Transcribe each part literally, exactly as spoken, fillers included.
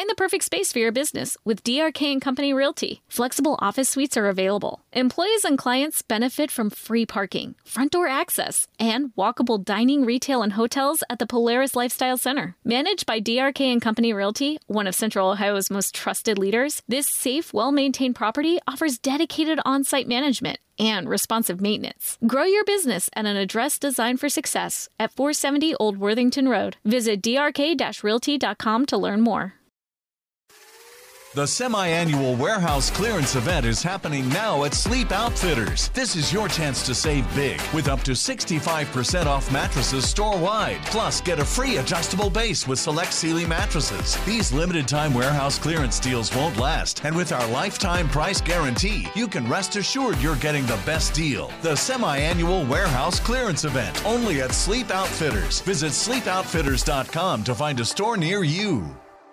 Find the perfect space for your business with D R K and Company Realty. Flexible office suites are available. Employees and clients benefit from free parking, front door access, and walkable dining, retail, and hotels at the Polaris Lifestyle Center. Managed by D R K and Company Realty, one of Central Ohio's most trusted leaders, this safe, well-maintained property offers dedicated on-site management and responsive maintenance. Grow your business at an address designed for success at four seventy Old Worthington Road. Visit d r k dash realty dot com to learn more. The semi-annual warehouse clearance event is happening now at Sleep Outfitters. This is your chance to save big with up to sixty-five percent off mattresses store-wide. Plus, get a free adjustable base with select Sealy mattresses. These limited-time warehouse clearance deals won't last, and with our lifetime price guarantee, you can rest assured you're getting the best deal. The semi-annual warehouse clearance event, only at Sleep Outfitters. Visit sleep outfitters dot com to find a store near you.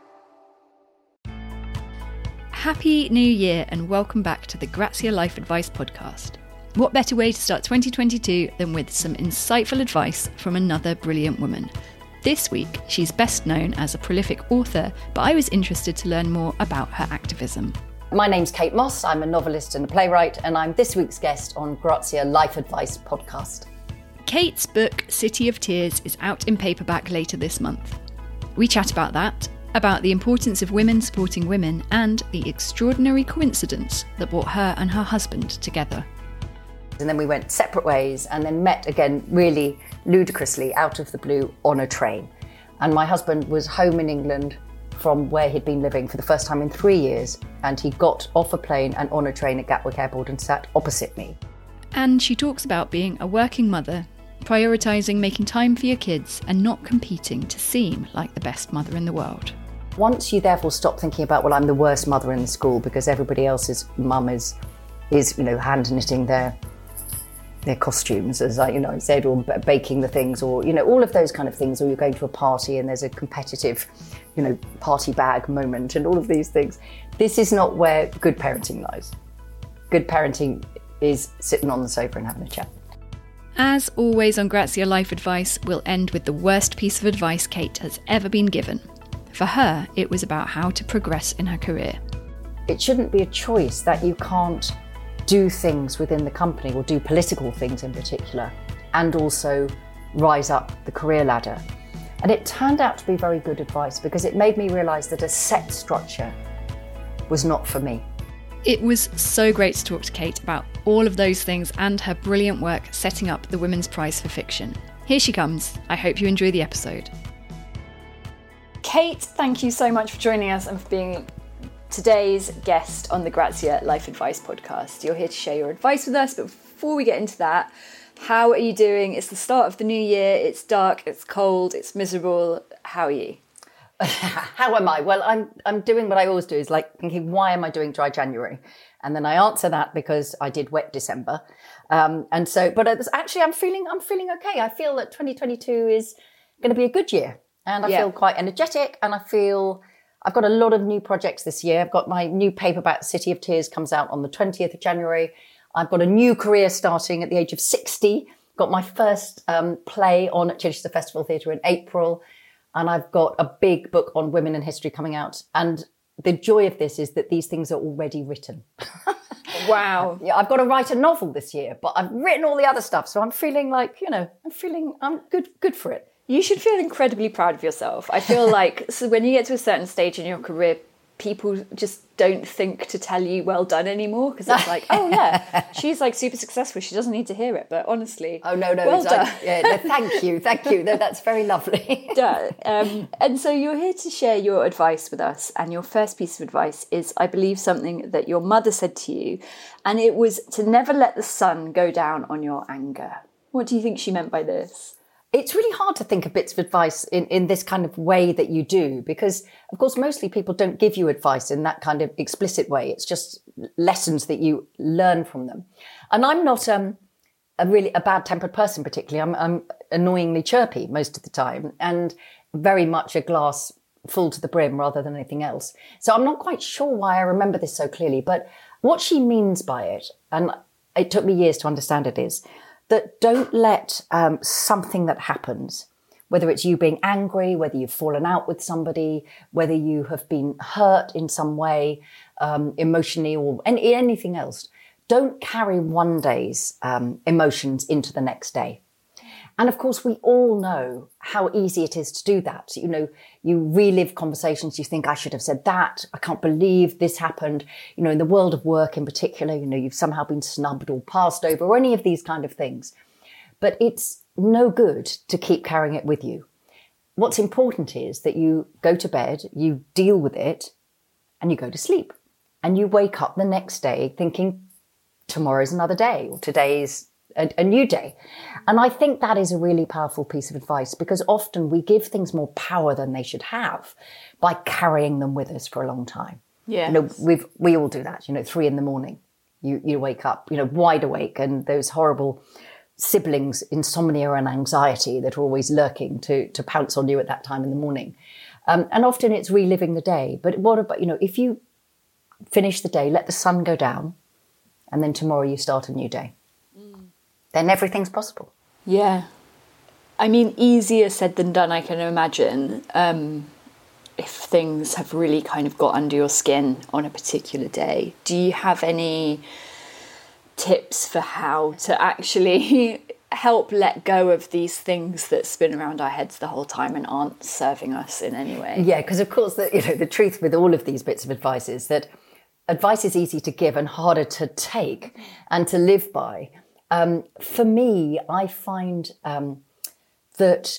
Happy New Year and welcome back to the Grazia Life Advice podcast. What better way to start twenty twenty-two than with some insightful advice from another brilliant woman. This week, she's best known as a prolific author, but I was interested to learn more about her activism. My name's Kate Moss, I'm a novelist and a playwright, and I'm this week's guest on Grazia Life Advice podcast. Kate's book, City of Tears, is out in paperback later this month. We chat about that, about the importance of women supporting women, and the extraordinary coincidence that brought her and her husband together. And then we went separate ways and then met again really ludicrously out of the blue on a train. And my husband was home in England from where he'd been living for the first time in three years. And he got off a plane and on a train at Gatwick Airport and sat opposite me. And she talks about being a working mother, prioritising making time for your kids and not competing to seem like the best mother in the world. Once you therefore stop thinking about, well, I'm the worst mother in the school because everybody else's mum is, is you know, hand knitting their their costumes, as I, you know, said, or b- baking the things, or, you know, all of those kind of things, or you're going to a party and there's a competitive, you know, party bag moment and all of these things. This is not where good parenting lies. Good parenting is sitting on the sofa and having a chat. As always on Grazia Life Advice, we'll end with the worst piece of advice Kate has ever been given. For her, it was about how to progress in her career. It shouldn't be a choice that you can't do things within the company, or do political things in particular, and also rise up the career ladder. And it turned out to be very good advice because it made me realise that a set structure was not for me. It was so great to talk to Kate about all of those things and her brilliant work setting up the Women's Prize for Fiction. Here she comes. I hope you enjoy the episode. Kate, thank you so much for joining us and for being today's guest on the Grazia Life Advice podcast. You're here to share your advice with us, but before we get into that, how are you doing? It's the start of the new year, it's dark, it's cold, it's miserable. How are you? How am I? Well, I'm I'm doing what I always do, is like thinking, why am I doing dry January? And then I answer that because I did wet December. Um, and so, but it's actually, I'm feeling, I'm feeling okay. I feel that twenty twenty-two is going to be a good year. And I yeah. feel quite energetic, and I feel I've got a lot of new projects this year. I've got my new paperback, City of Tears, comes out on the twentieth of January. I've got a new career starting at the age of sixty. Got my first um, play on at Chichester Festival Theatre in April. And I've got a big book on women in history coming out. And the joy of this is that these things are already written. Wow. Yeah, I've got to write a novel this year, but I've written all the other stuff. So I'm feeling like, you know, I'm feeling, I'm good, good for it. You should feel incredibly proud of yourself. I feel like so when you get to a certain stage in your career, people just don't think to tell you well done anymore, because it's like, oh yeah, she's like super successful. She doesn't need to hear it. But honestly, oh no, no, well done. I, yeah, no, thank you, thank you. No, that's very lovely. um, and so you're here to share your advice with us. And your first piece of advice is, I believe, something that your mother said to you, and it was to never let the sun go down on your anger. What do you think she meant by this? It's really hard to think of bits of advice in, in this kind of way that you do, because, of course, mostly people don't give you advice in that kind of explicit way. It's just lessons that you learn from them. And I'm not um, a really a bad-tempered person particularly. I'm, I'm annoyingly chirpy most of the time, and very much a glass full to the brim rather than anything else. So I'm not quite sure why I remember this so clearly, but what she means by it, and it took me years to understand it, is that don't let um, something that happens, whether it's you being angry, whether you've fallen out with somebody, whether you have been hurt in some way, um, emotionally or any, anything else. Don't carry one day's um, emotions into the next day. And of course, we all know how easy it is to do that. You know, you relive conversations. You think, I should have said that. I can't believe this happened. You know, in the world of work in particular, you know, you've somehow been snubbed or passed over or any of these kind of things. But it's no good to keep carrying it with you. What's important is that you go to bed, you deal with it, and you go to sleep. And you wake up the next day thinking, tomorrow's another day, or today's a, a new day. And I think that is a really powerful piece of advice, because often we give things more power than they should have by carrying them with us for a long time. Yeah. You know, we've, we all do that, you know, three in the morning, you, you wake up, you know, wide awake, and those horrible siblings, insomnia and anxiety that are always lurking to, to pounce on you at that time in the morning. Um, and often it's reliving the day. But what about, you know, if you finish the day, let the sun go down, and then tomorrow you start a new day, mm. then everything's possible. Yeah. I mean, easier said than done, I can imagine, um, if things have really kind of got under your skin on a particular day. Do you have any tips for how to actually help let go of these things that spin around our heads the whole time and aren't serving us in any way? Yeah, because of course, the, you know, the truth with all of these bits of advice is that advice is easy to give and harder to take and to live by. Um, for me, I find um, that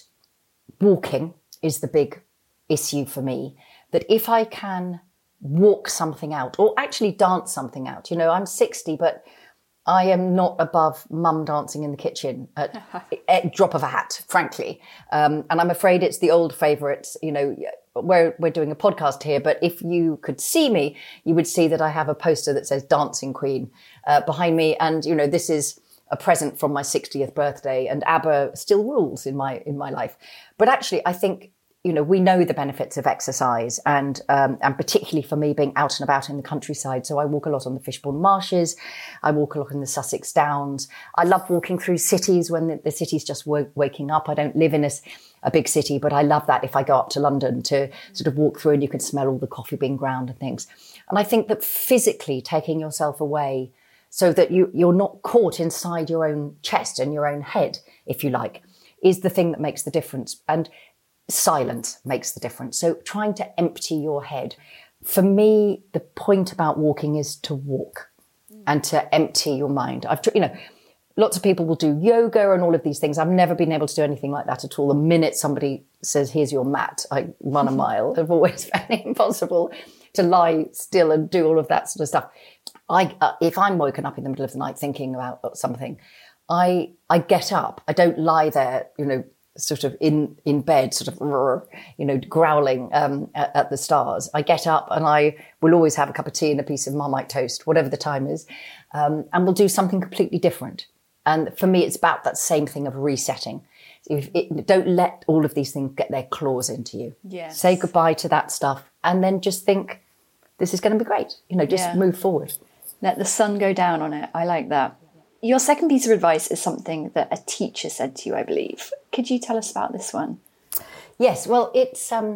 walking is the big issue for me. That if I can walk something out, or actually dance something out, you know, I'm sixty, but I am not above mum dancing in the kitchen at, at drop of a hat, frankly. Um, and I'm afraid it's the old favourites, you know, we're, we're doing a podcast here, but if you could see me, you would see that I have a poster that says Dancing Queen uh, behind me. And, you know, this is a present from my sixtieth birthday, and ABBA still rules in my, in my life. But actually, I think, you know, we know the benefits of exercise, and um, and particularly for me being out and about in the countryside. So I walk a lot on the Fishbourne Marshes. I walk a lot in the Sussex Downs. I love walking through cities when the, the city's just w- waking up. I don't live in a, a big city, but I love that if I go up to London to sort of walk through and you can smell all the coffee being ground and things. And I think that physically taking yourself away so that you, you're not caught inside your own chest and your own head, if you like, is the thing that makes the difference. And silence makes the difference. So trying to empty your head. For me, the point about walking is to walk and to empty your mind. I've, you know, lots of people will do yoga and all of these things. I've never been able to do anything like that at all. The minute somebody says, here's your mat, I run a mile. I've always found it impossible to lie still and do all of that sort of stuff. I, uh, if I'm woken up in the middle of the night thinking about something, I, I get up. I don't lie there, you know, sort of in, in bed, sort of, you know, growling um, at, at the stars. I get up and I will always have a cup of tea and a piece of Marmite toast, whatever the time is, um, and we'll do something completely different. And for me, it's about that same thing of resetting. If it, don't let all of these things get their claws into you. Yes. Say goodbye to that stuff and then just think, this is going to be great. You know, just yeah. move forward. Let the sun go down on it. I like that. Your second piece of advice is something that a teacher said to you, I believe. Could you tell us about this one? Yes, well, it's, um,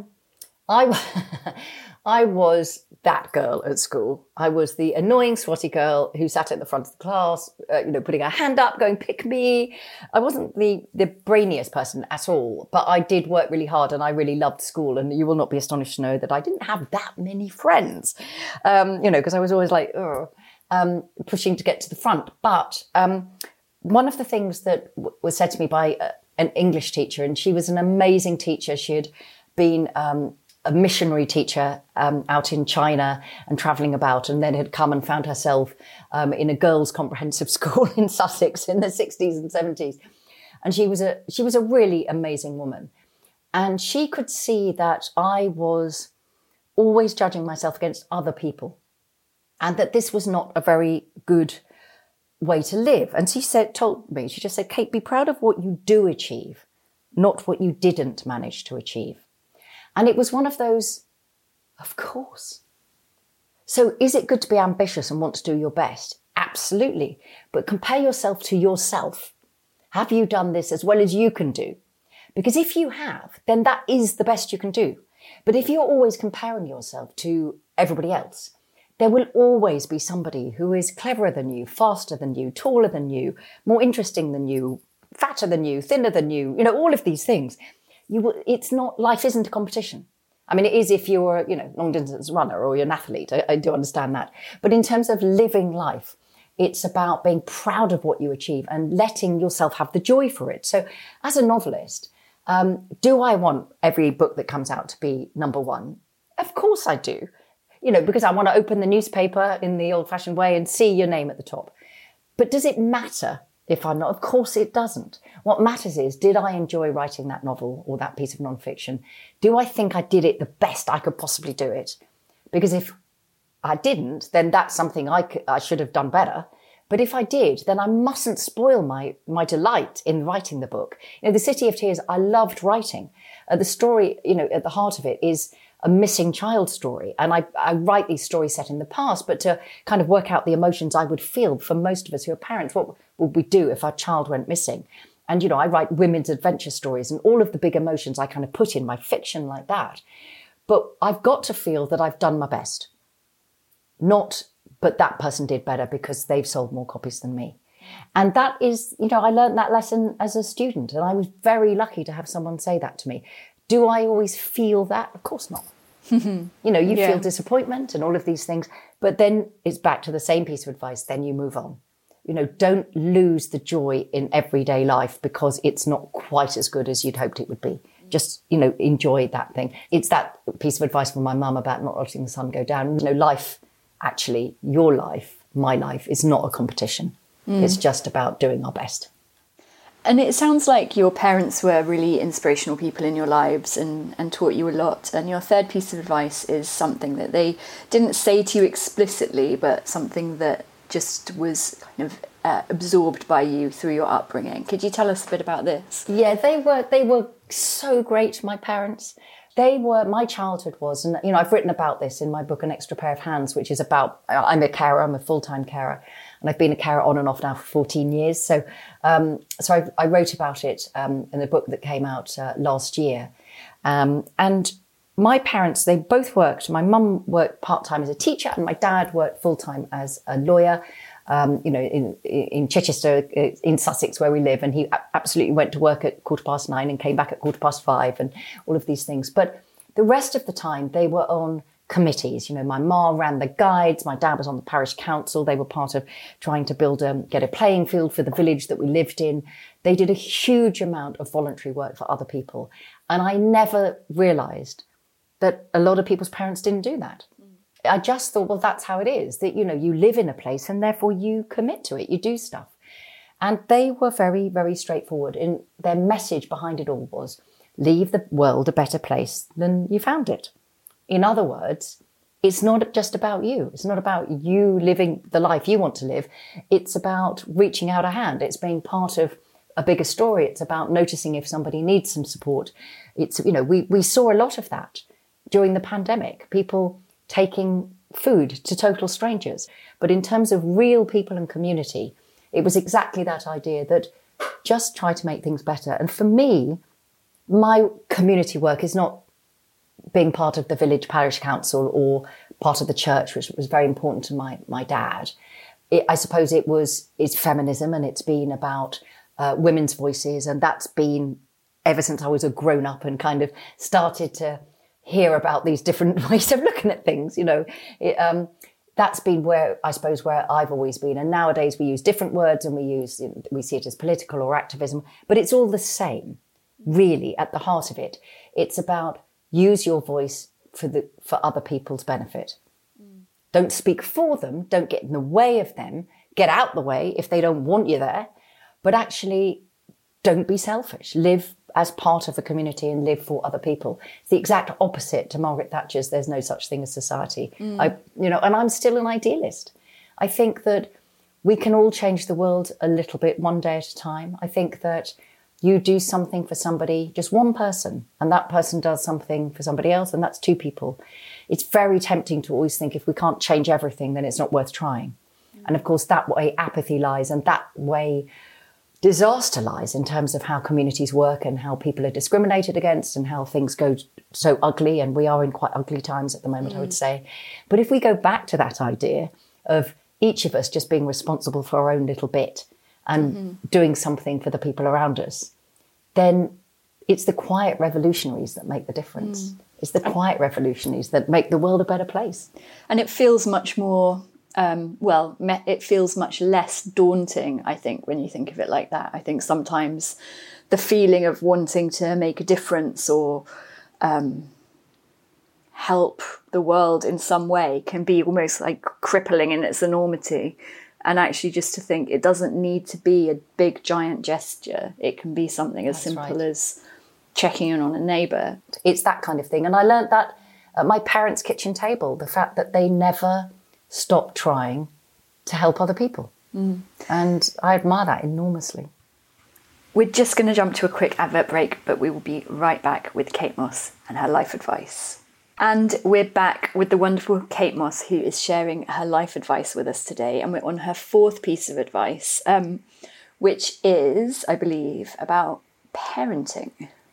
I, I was that girl at school. I was the annoying swotty girl who sat at the front of the class, uh, you know, putting her hand up, going, pick me. I wasn't the, the brainiest person at all, but I did work really hard and I really loved school. And you will not be astonished to know that I didn't have that many friends, um, you know, because I was always like, ugh. Um, pushing to get to the front. But um, one of the things that w- was said to me by uh, an English teacher, and she was an amazing teacher. She had been um, a missionary teacher um, out in China and travelling about, and then had come and found herself um, in a girls' comprehensive school in Sussex in the sixties and seventies. And she was a she was a really amazing woman. And she could see that I was always judging myself against other people, and that this was not a very good way to live. And she said, told me, she just said, Kate, be proud of what you do achieve, not what you didn't manage to achieve. And it was one of those, of course. So is it good to be ambitious and want to do your best? Absolutely. But compare yourself to yourself. Have you done this as well as you can do? Because if you have, then that is the best you can do. But if you're always comparing yourself to everybody else, there will always be somebody who is cleverer than you, faster than you, taller than you, more interesting than you, fatter than you, thinner than you, you know, all of these things. You will, it's not, life isn't a competition. I mean, it is if you're, you know, long distance runner or you're an athlete. I, I do understand that. But in terms of living life, it's about being proud of what you achieve and letting yourself have the joy for it. So as a novelist, um, do I want every book that comes out to be number one? Of course I do. You know, because I want to open the newspaper in the old-fashioned way and see your name at the top. But does it matter if I'm not? Of course it doesn't. What matters is, did I enjoy writing that novel or that piece of nonfiction? Do I think I did it the best I could possibly do it? Because if I didn't, then that's something I, could, I should have done better. But if I did, then I mustn't spoil my, my delight in writing the book. You know, The City of Tears, I loved writing. Uh, the story, you know, at the heart of it is a missing child story. And I, I write these stories set in the past, but to kind of work out the emotions I would feel for most of us who are parents, what would we do if our child went missing? And, you know, I write women's adventure stories and all of the big emotions I kind of put in my fiction like that. But I've got to feel that I've done my best. Not, but that person did better because they've sold more copies than me. And that is, you know, I learned that lesson as a student and I was very lucky to have someone say that to me. Do I always feel that? Of course not. You know, you yeah. feel disappointment and all of these things, but then it's back to the same piece of advice. Then you move on. You know, don't lose the joy in everyday life because it's not quite as good as you'd hoped it would be. Just, you know, enjoy that thing. It's that piece of advice from my mum about not letting the sun go down. You know, life, actually, your life, my life is not a competition. Mm. It's just about doing our best. And it sounds like your parents were really inspirational people in your lives and, and taught you a lot. And your third piece of advice is something that they didn't say to you explicitly, but something that just was kind of uh, absorbed by you through your upbringing. Could you tell us a bit about this? Yeah, they were they were so great, my parents. They were, my childhood was, and you know, I've written about this in my book, An Extra Pair of Hands, which is about, I'm a carer, I'm a full-time carer, and I've been a carer on and off now for fourteen years. So um, so I, I wrote about it um, in the book that came out uh, last year. Um, and my parents, they both worked. My mum worked part-time as a teacher and my dad worked full-time as a lawyer, um, you know, in, in Chichester, in Sussex, where we live. And he absolutely went to work at quarter past nine and came back at quarter past five and all of these things. But the rest of the time they were on committees. You know, my ma ran the guides. My dad was on the parish council. They were part of trying to build a, get a playing field for the village that we lived in. They did a huge amount of voluntary work for other people. And I never realised that a lot of people's parents didn't do that. Mm. I just thought, well, that's how it is, that, you know, you live in a place and therefore you commit to it, you do stuff. And they were very, very straightforward. And their message behind it all was, leave the world a better place than you found it. In other words, it's not just about you. It's not about you living the life you want to live. It's about reaching out a hand. It's being part of a bigger story. It's about noticing if somebody needs some support. It's, you know, we, we saw a lot of that during the pandemic, people taking food to total strangers. But in terms of real people and community, it was exactly that idea that just try to make things better. And for me, my community work is not being part of the village parish council or part of the church, which was very important to my, my dad. It, I suppose it was, it's feminism and it's been about uh, women's voices. And that's been ever since I was a grown up and kind of started to hear about these different ways of looking at things, you know, it, um, that's been where, I suppose, where I've always been. And nowadays we use different words and we use, we see it as political or activism, but it's all the same, really, at the heart of it. It's about use your voice for the, for other people's benefit. Mm. Don't speak for them. Don't get in the way of them. Get out the way if they don't want you there, but actually don't be selfish. Live as part of a community and live for other people. It's the exact opposite to Margaret Thatcher's "there's no such thing as society." Mm. I, you know, and I'm still an idealist. I think that we can all change the world a little bit, one day at a time. I think that you do something for somebody, just one person, and that person does something for somebody else, and that's two people. It's very tempting to always think if we can't change everything, then it's not worth trying. Mm. And of course, that way apathy lies, and that way disaster lies in terms of how communities work and how people are discriminated against and how things go so ugly. And we are in quite ugly times at the moment, mm. I would say. But if we go back to that idea of each of us just being responsible for our own little bit and mm-hmm. doing something for the people around us, then it's the quiet revolutionaries that make the difference. Mm. It's the quiet revolutionaries that make the world a better place. And it feels much more... Um, well, me- it feels much less daunting, I think, when you think of it like that. I think sometimes the feeling of wanting to make a difference or um, help the world in some way can be almost like crippling in its enormity. And actually just to think it doesn't need to be a big, giant gesture. It can be something as That's simple right. as checking in on a neighbour. It's that kind of thing. And I learnt that at my parents' kitchen table, the fact that they never... stop trying to help other people. Mm. And I admire that enormously. We're just going to jump to a quick advert break, but we will be right back with Kate Moss and her life advice. And we're back with the wonderful Kate Moss, who is sharing her life advice with us today. And we're on her fourth piece of advice, um, which is, I believe, about parenting.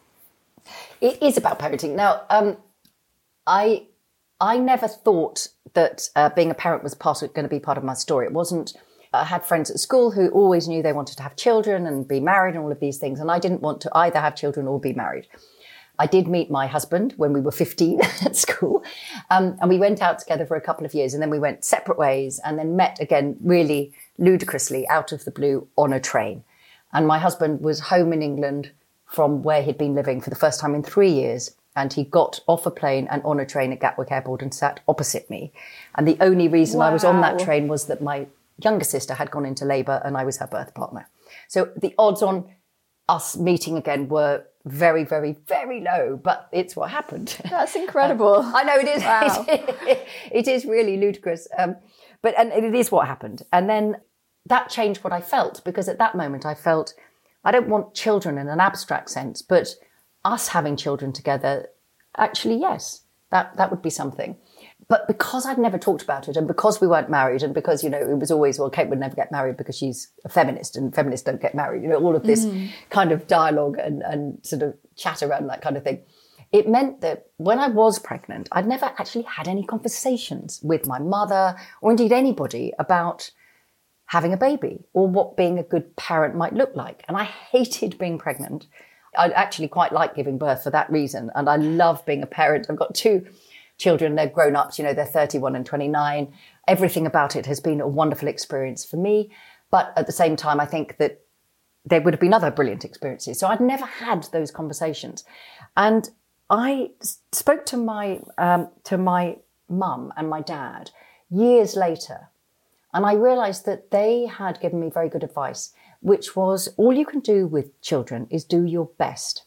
It is about parenting. Now, um, I... I never thought that uh, being a parent was part of, going to be part of my story. It wasn't. I had friends at school who always knew they wanted to have children and be married and all of these things. And I didn't want to either have children or be married. I did meet my husband when we were fifteen at school. Um, and we went out together for a couple of years and then we went separate ways and then met again really ludicrously out of the blue on a train. And my husband was home in England from where he'd been living for the first time in three years. And he got off a plane and on a train at Gatwick Airport and sat opposite me. And the only reason wow. I was on that train was that my younger sister had gone into labour and I was her birth partner. So the odds on us meeting again were very, very, very low, but it's what happened. That's incredible. uh, I know it is. Wow. it, it is really ludicrous. Um, but and it is what happened. And then that changed what I felt, because at that moment I felt I don't want children in an abstract sense, but us having children together, actually, yes, that, that would be something. But because I'd never talked about it and because we weren't married and because, you know, it was always, well, Kate would never get married because she's a feminist and feminists don't get married, you know, all of this mm. kind of dialogue and, and sort of chat around that kind of thing. It meant that when I was pregnant, I'd never actually had any conversations with my mother or indeed anybody about having a baby or what being a good parent might look like. And I hated being pregnant. I actually quite like giving birth for that reason. And I love being a parent. I've got two children. They're grown-ups, you know, they're thirty-one and twenty-nine. Everything about it has been a wonderful experience for me. But at the same time, I think that there would have been other brilliant experiences. So I'd never had those conversations. And I spoke to my, um, to my mum and my dad years later. And I realised that they had given me very good advice, which was all you can do with children is do your best.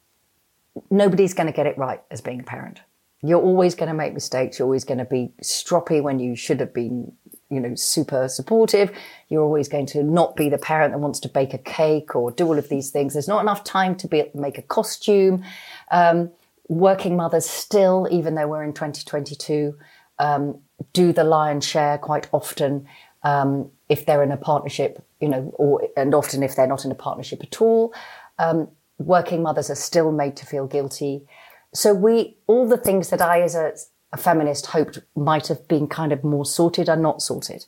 Nobody's going to get it right as being a parent. You're always going to make mistakes. You're always going to be stroppy when you should have been, you know, super supportive. You're always going to not be the parent that wants to bake a cake or do all of these things. There's not enough time to be make a costume. Um, working mothers still, even though we're in twenty twenty-two, um, do the lion's share quite often. Um, if they're in a partnership, you know, or and often if they're not in a partnership at all, um, working mothers are still made to feel guilty. So we, all the things that I, as a, a feminist, hoped might have been kind of more sorted are not sorted.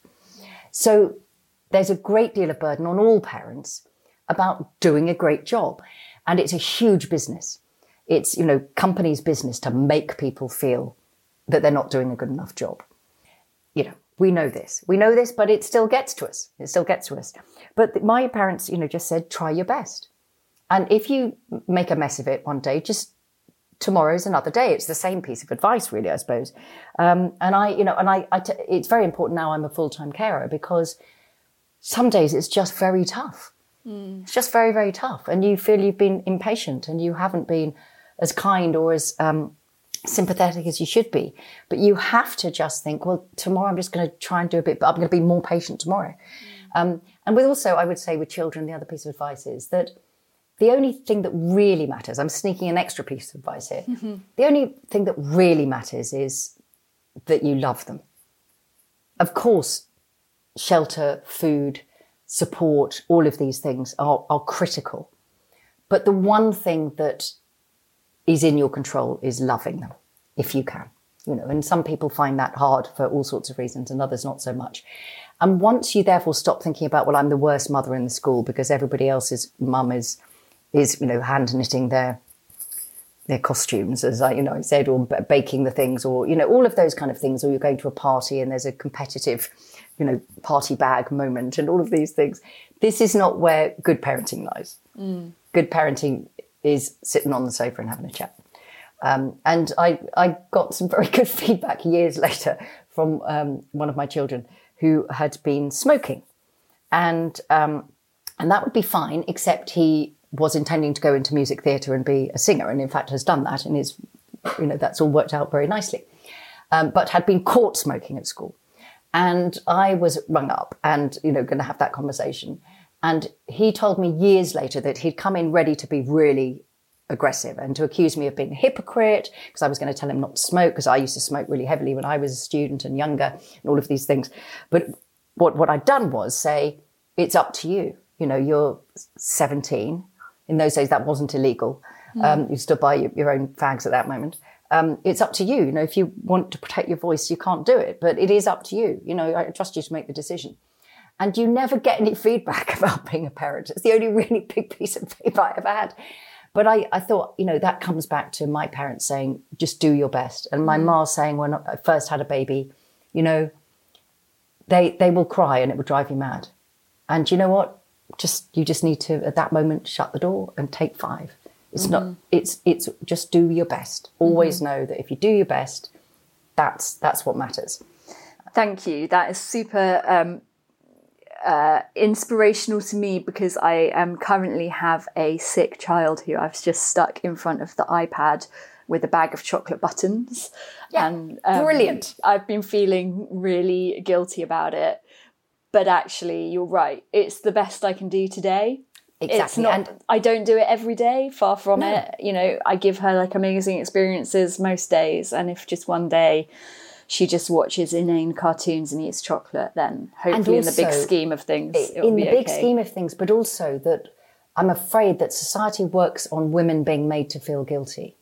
So there's a great deal of burden on all parents about doing a great job, and it's a huge business. It's, you know, companies' business to make people feel that they're not doing a good enough job. You know. We know this. We know this, but it still gets to us. It still gets to us. But my parents, you know, just said, try your best. And if you make a mess of it one day, just tomorrow's another day. It's the same piece of advice, really, I suppose. Um, and I, you know, and I, I t- it's very important now I'm a full-time carer because some days it's just very tough. Mm. It's just very, very tough. And you feel you've been impatient and you haven't been as kind or as, um, sympathetic as you should be, but you have to just think, well, tomorrow I'm just going to try and do a bit, but I'm going to be more patient tomorrow. Mm. Um, and with also, I would say with children, the other piece of advice is that the only thing that really matters, I'm sneaking an extra piece of advice here, mm-hmm. the only thing that really matters is that you love them. Of course, shelter, food, support, all of these things are, are critical. But the one thing that is in your control is loving them, if you can. You know, and some people find that hard for all sorts of reasons and others not so much. And once you therefore stop thinking about, well, I'm the worst mother in the school because everybody else's mum is, is, you know, hand knitting their their costumes, as I, you know, I said, or b- baking the things, or, you know, all of those kind of things, or you're going to a party and there's a competitive, you know, party bag moment and all of these things. This is not where good parenting lies. Mm. Good parenting is sitting on the sofa and having a chat. Um, and I, I got some very good feedback years later from um, one of my children who had been smoking. And um, and that would be fine, except he was intending to go into music theatre and be a singer, and in fact has done that, and is, you know, that's all worked out very nicely. Um, but had been caught smoking at school. And I was rung up and, you know, going to have that conversation. And he told me years later that he'd come in ready to be really aggressive and to accuse me of being a hypocrite because I was going to tell him not to smoke, because I used to smoke really heavily when I was a student and younger and all of these things. But what, what I'd done was say, it's up to you. You know, you're seventeen. In those days, that wasn't illegal. Mm. Um, you stood by your, your own fags at that moment. Um, it's up to you. You know, if you want to protect your voice, you can't do it, but it is up to you. You know, I trust you to make the decision. And you never get any feedback about being a parent. It's the only really big piece of feedback I've ever had. But I, I thought, you know, that comes back to my parents saying, just do your best. And my mm. ma saying, when I first had a baby, you know, they they will cry and it will drive you mad. And you know what? Just you just need to, at that moment, shut the door and take five. It's mm-hmm. not, it's, it's just do your best. Always mm-hmm. know that if you do your best, that's, that's what matters. Thank you. That is super um, uh, inspirational to me, because I um, currently have a sick child who I've just stuck in front of the iPad with a bag of chocolate buttons. Yeah, and um, brilliant. I've been feeling really guilty about it. But actually, you're right. It's the best I can do today. Exactly. It's not, and I don't do it every day, far from no. it. You know, I give her like amazing experiences most days. And if just one day she just watches inane cartoons and eats chocolate, then hopefully also, in the big scheme of things, it'll in be the okay. big scheme of things, but also that I'm afraid that society works on women being made to feel guilty.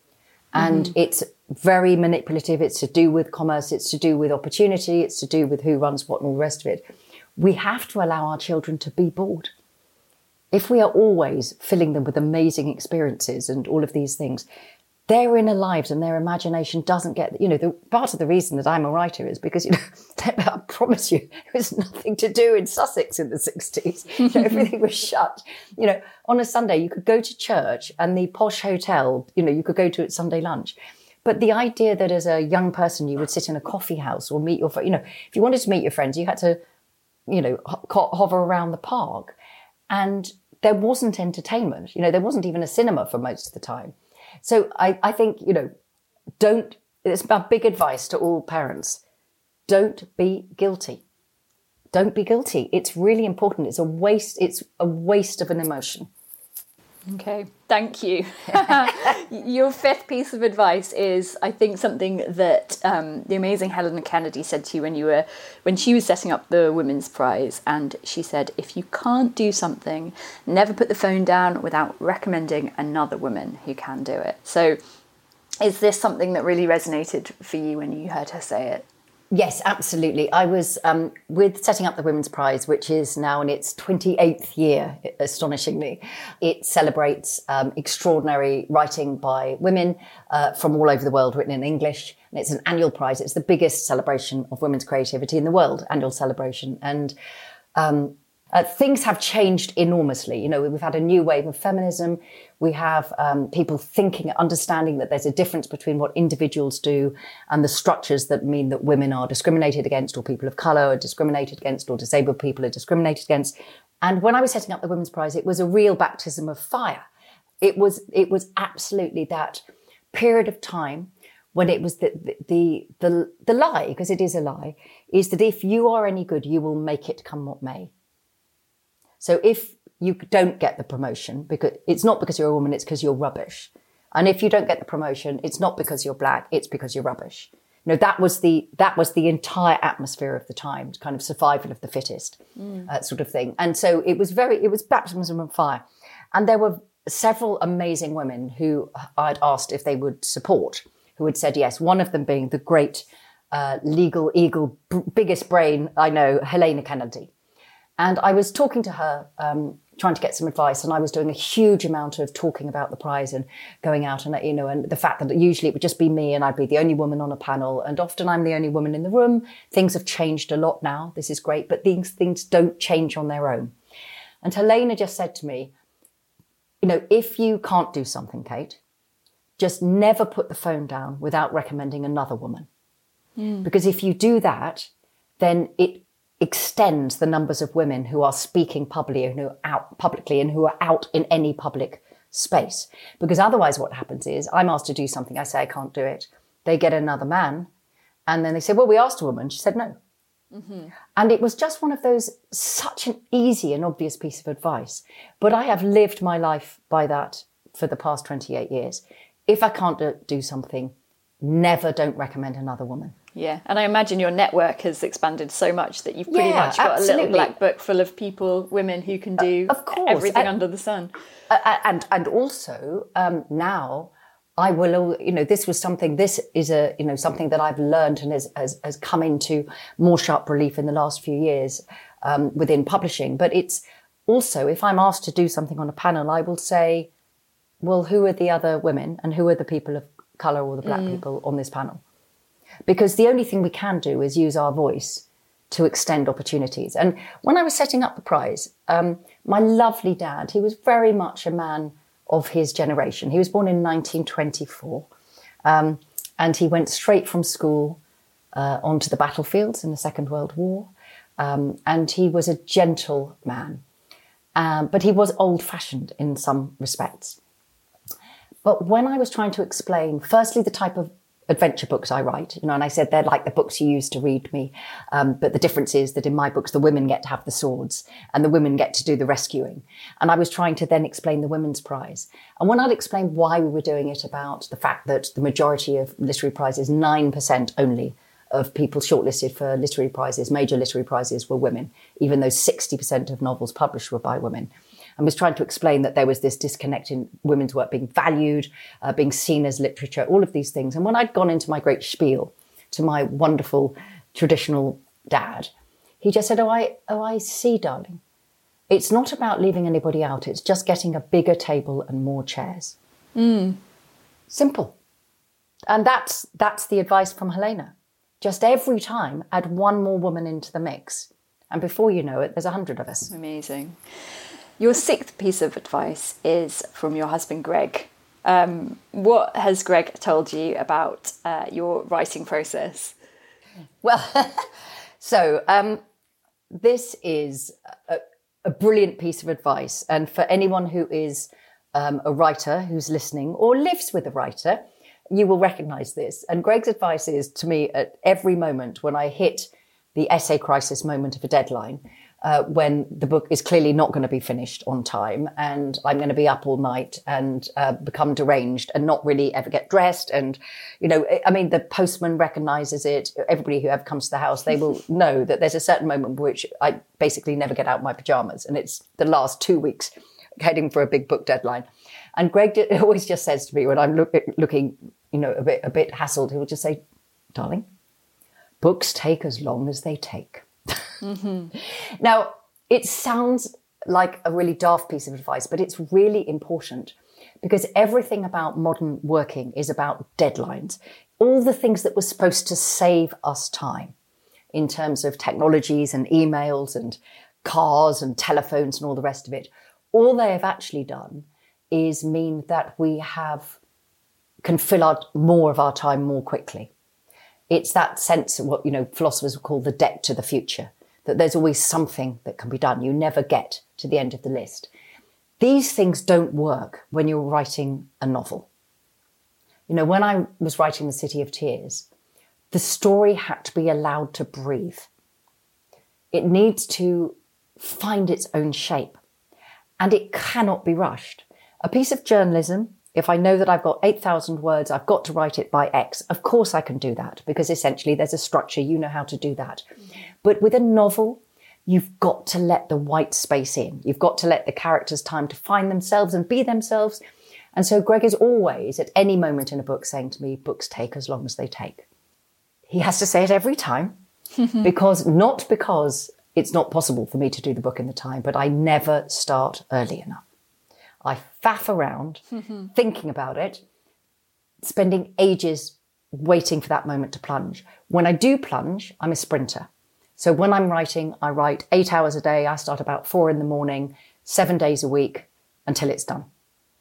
And mm-hmm. it's very manipulative. It's to do with commerce. It's to do with opportunity. It's to do with who runs what and all the rest of it. We have to allow our children to be bored. If we are always filling them with amazing experiences and all of these things, their inner lives and their imagination doesn't get, you know, the part of the reason that I'm a writer is because, you know, I promise you, there was nothing to do in Sussex in the sixties. You know, everything was shut. You know, on a Sunday, you could go to church and the posh hotel, you know, you could go to at Sunday lunch. But the idea that as a young person, you would sit in a coffee house or meet your, you know, if you wanted to meet your friends, you had to, you know, ho- hover around the park. And there wasn't entertainment. You know, there wasn't even a cinema for most of the time. So I, I think, you know, don't, it's my big advice to all parents. Don't be guilty. Don't be guilty. It's really important. It's a waste. It's a waste of an emotion. Okay, thank you. Your fifth piece of advice is, I think, something that um, the amazing Helena Kennedy said to you when you were when she was setting up the Women's Prize, and she said, if you can't do something, never put the phone down without recommending another woman who can do it. So is this something that really resonated for you when you heard her say it? Yes, absolutely. I was um, with setting up the Women's Prize, which is now in its twenty-eighth year, astonishingly. It celebrates um, extraordinary writing by women uh, from all over the world, written in English. And it's an annual prize. It's the biggest celebration of women's creativity in the world, annual celebration. And um, uh, things have changed enormously. You know, we've had a new wave of feminism. We have um, people thinking, understanding that there's a difference between what individuals do and the structures that mean that women are discriminated against, or people of colour are discriminated against, or disabled people are discriminated against. And when I was setting up the Women's Prize, it was a real baptism of fire. It was it was absolutely that period of time when it was the the the, the, the lie, because it is a lie, is that if you are any good, you will make it come what may. So if you don't get the promotion, because it's not because you're a woman, it's because you're rubbish. And if you don't get the promotion, it's not because you're black, it's because you're rubbish. You know, that was the that was the entire atmosphere of the time, kind of survival of the fittest, mm. uh, sort of thing. And so it was very, it was baptism of fire. And there were several amazing women who I'd asked if they would support, who had said yes. One of them being the great uh, legal eagle, b- biggest brain I know, Helena Kennedy. And I was talking to her, um, trying to get some advice, and I was doing a huge amount of talking about the prize and going out and, you know, and the fact that usually it would just be me and I'd be the only woman on a panel, and often I'm the only woman in the room. Things have changed a lot now. This is great, but these things don't change on their own. And Helena just said to me, you know, if you can't do something, Kate, just never put the phone down without recommending another woman. Mm. Because if you do that, then it extends the numbers of women who are speaking publicly and who are out publicly and who are out in any public space. Because otherwise what happens is I'm asked to do something. I say I can't do it. They get another man. And then they say, well, we asked a woman. She said no. Mm-hmm. And it was just one of those, such an easy and obvious piece of advice. But I have lived my life by that for the past twenty-eight years. If I can't do, do something, never don't recommend another woman. Yeah, and I imagine your network has expanded so much that you've pretty yeah, much got absolutely. a little black book full of people, women who can do uh, of course. everything and, under the sun. Uh, and and also um, now I will, you know, this was something. This is a, you know, something that I've learned and has has, has come into more sharp relief in the last few years um, within publishing. But it's also, if I'm asked to do something on a panel, I will say, well, who are the other women and who are the people of colour or the black mm. people on this panel? Because the only thing we can do is use our voice to extend opportunities. And when I was setting up the prize, um, my lovely dad, he was very much a man of his generation. He was born in nineteen twenty-four, um, and he went straight from school uh, onto the battlefields in the Second World War. Um, and he was a gentle man, um, but he was old-fashioned in some respects. But when I was trying to explain, firstly, the type of adventure books I write, you know, and I said they're like the books you used to read me. Um, but the difference is that in my books, the women get to have the swords and the women get to do the rescuing. And I was trying to then explain the women's prize. And when I'll explain why we were doing it, about the fact that the majority of literary prizes, nine percent only of people shortlisted for literary prizes, major literary prizes, were women, even though sixty percent of novels published were by women. I was trying to explain that there was this disconnect in women's work being valued, uh, being seen as literature, all of these things. And when I'd gone into my great spiel to my wonderful traditional dad, he just said, oh, I, oh, I see, darling. It's not about leaving anybody out. It's just getting a bigger table and more chairs. Mm. Simple. And that's, that's the advice from Helena. Just every time add one more woman into the mix. And before you know it, there's a hundred of us. Amazing. Your sixth piece of advice is from your husband, Greg. Um, what has Greg told you about uh, your writing process? Well, so um, this is a, a brilliant piece of advice. And for anyone who is um, a writer who's listening or lives with a writer, you will recognise this. And Greg's advice is to me at every moment when I hit the essay crisis moment of a deadline, Uh, when the book is clearly not going to be finished on time and I'm going to be up all night and uh, become deranged and not really ever get dressed. And, you know, I mean, the postman recognises it. Everybody who ever comes to the house, they will know that there's a certain moment in which I basically never get out of my pyjamas. And it's the last two weeks heading for a big book deadline. And Greg always just says to me when I'm look, looking, you know, a bit, a bit hassled, he will just say, darling, books take as long as they take. Mm-hmm. Now, it sounds like a really daft piece of advice, but it's really important because everything about modern working is about deadlines. All the things that were supposed to save us time in terms of technologies and emails and cars and telephones and all the rest of it, all they have actually done is mean that we have can fill out more of our time more quickly. It's that sense of what, you know, philosophers would call the debt to the future, that there's always something that can be done. You never get to the end of the list. These things don't work when you're writing a novel. You know, when I was writing The City of Tears, the story had to be allowed to breathe. It needs to find its own shape and it cannot be rushed. A piece of journalism If I know that I've got eight thousand words, I've got to write it by X. Of course I can do that because essentially there's a structure. You know how to do that. Mm-hmm. But with a novel, you've got to let the white space in. You've got to let the characters time to find themselves and be themselves. And so Greg is always, at any moment in a book, saying to me, books take as long as they take. He has to say it every time, because not because it's not possible for me to do the book in the time, but I never start early enough. I faff around, thinking about it, spending ages waiting for that moment to plunge. When I do plunge, I'm a sprinter. So when I'm writing, I write eight hours a day. I start about four in the morning, seven days a week until it's done.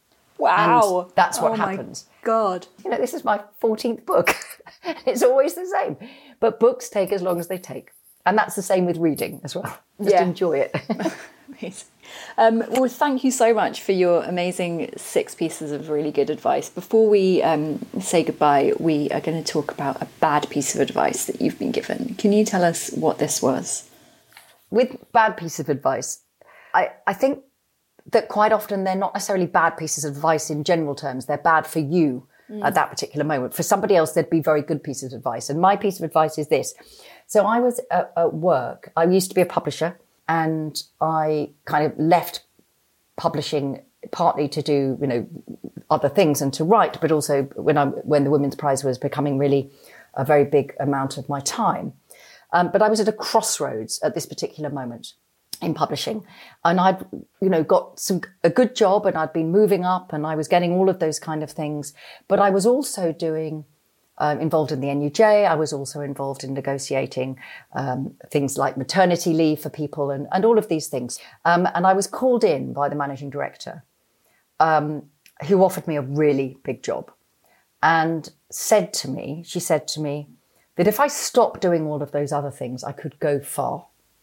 Wow. And that's what oh happens. My God. You know, this is my fourteenth book. It's always the same. But books take as long as they take. And that's the same with reading as well. Just yeah. enjoy it. Amazing. Um, well, thank you so much for your amazing six pieces of really good advice. Before we um, say goodbye, we are going to talk about a bad piece of advice that you've been given. Can you tell us what this was? With bad piece of advice, I, I think that quite often they're not necessarily bad pieces of advice in general terms. They're bad for you mm. at that particular moment. For somebody else, they'd be very good pieces of advice. And my piece of advice is this. So I was at, at work. I used to be a publisher, and I kind of left publishing partly to do, you know, other things and to write, but also when I when the Women's Prize was becoming really a very big amount of my time. Um, but I was at a crossroads at this particular moment in publishing, and I'd, you know, got some a good job, and I'd been moving up, and I was getting all of those kind of things. But I was also doing um, involved in the N U J. I was also involved in negotiating um, things like maternity leave for people, and, and all of these things. Um, and I was called in by the managing director, um, who offered me a really big job, and said to me, she said to me that if I stopped doing all of those other things, I could go far.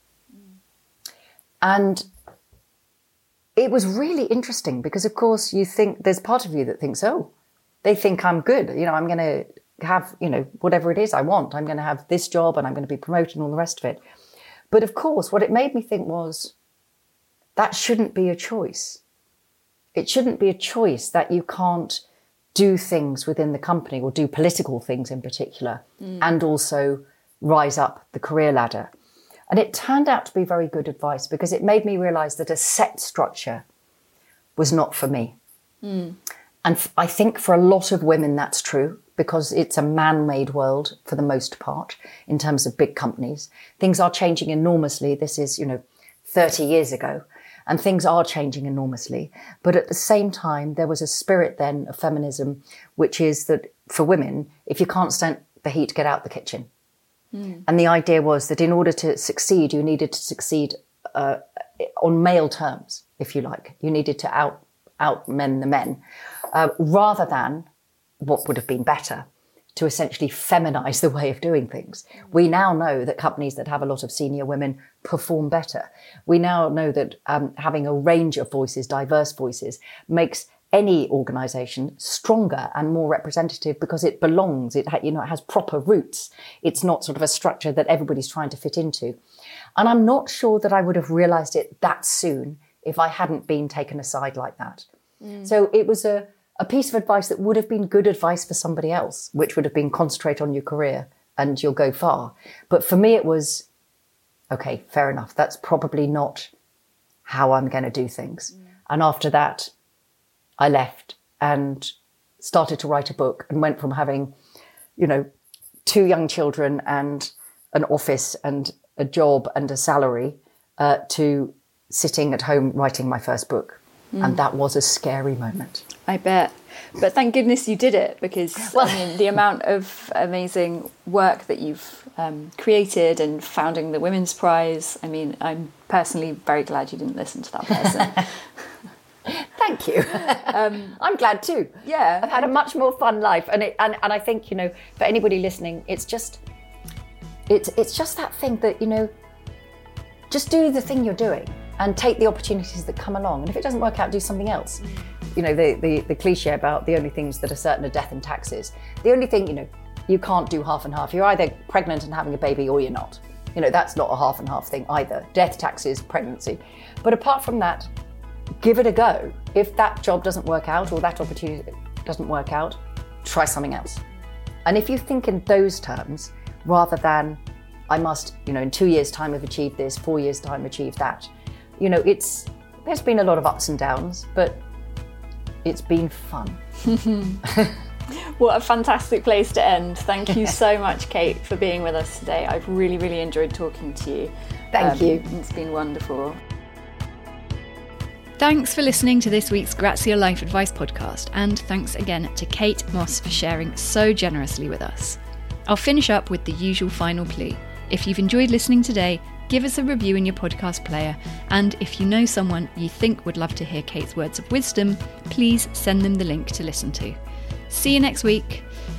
And it was really interesting because, of course, you think there's part of you that thinks, oh, they think I'm good. You know, I'm going to have, you know, whatever it is I want. I'm going to have this job and I'm going to be promoted and all the rest of it. But of course, what it made me think was that shouldn't be a choice. It shouldn't be a choice that you can't do things within the company or do political things in particular mm. and also rise up the career ladder. And it turned out to be very good advice because it made me realise that a set structure was not for me. Mm. And f- I think for a lot of women that's true because it's a man-made world for the most part in terms of big companies. Things are changing enormously. This is, you know, thirty years ago. And things are changing enormously. But at the same time, there was a spirit then of feminism, which is that for women, if you can't stand the heat, get out the kitchen. Mm. And the idea was that in order to succeed, you needed to succeed uh, on male terms, if you like. You needed to out out men the men, uh, rather than what would have been better, to essentially feminize the way of doing things. We now know that companies that have a lot of senior women perform better. We now know that um, having a range of voices, diverse voices, makes any organisation stronger and more representative because it belongs. It ha- you know it has proper roots. It's not sort of a structure that everybody's trying to fit into. And I'm not sure that I would have realised it that soon if I hadn't been taken aside like that. Mm. So it was a, a piece of advice that would have been good advice for somebody else, which would have been concentrate on your career and you'll go far. But for me, it was, okay, fair enough. That's probably not how I'm going to do things. Mm. And after that, I left and started to write a book and went from having, you know, two young children and an office and a job and a salary uh, to sitting at home writing my first book. Mm. And that was a scary moment. I bet. But thank goodness you did it because, well, I mean, the amount of amazing work that you've um, created and founding the Women's Prize, I mean, I'm personally very glad you didn't listen to that person. Thank you. Um, I'm glad too. Yeah. I've had a much more fun life. And, it, and and I think, you know, for anybody listening, it's just, it's, it's just that thing that, you know, just do the thing you're doing and take the opportunities that come along. And if it doesn't work out, do something else. Mm. You know, the, the, the cliche about the only things that are certain are death and taxes. The only thing, you know, you can't do half and half. You're either pregnant and having a baby or you're not. You know, that's not a half and half thing either. Death, taxes, pregnancy. But apart from that, give it a go. If that job doesn't work out or that opportunity doesn't work out, try something else. And if you think in those terms, rather than I must, you know, in two years' time have achieved this, four years' time achieve that, you know, it's, there's been a lot of ups and downs, but it's been fun. What a fantastic place to end. Thank you so much, Kate, for being with us today. I've really, really enjoyed talking to you. Thank um, you. It's been wonderful. Thanks for listening to this week's Grazia Life Advice podcast, and thanks again to Kate Moss for sharing so generously with us. I'll finish up with the usual final plea. If you've enjoyed listening today, give us a review in your podcast player, and if you know someone you think would love to hear Kate's words of wisdom, please send them the link to listen to. See you next week.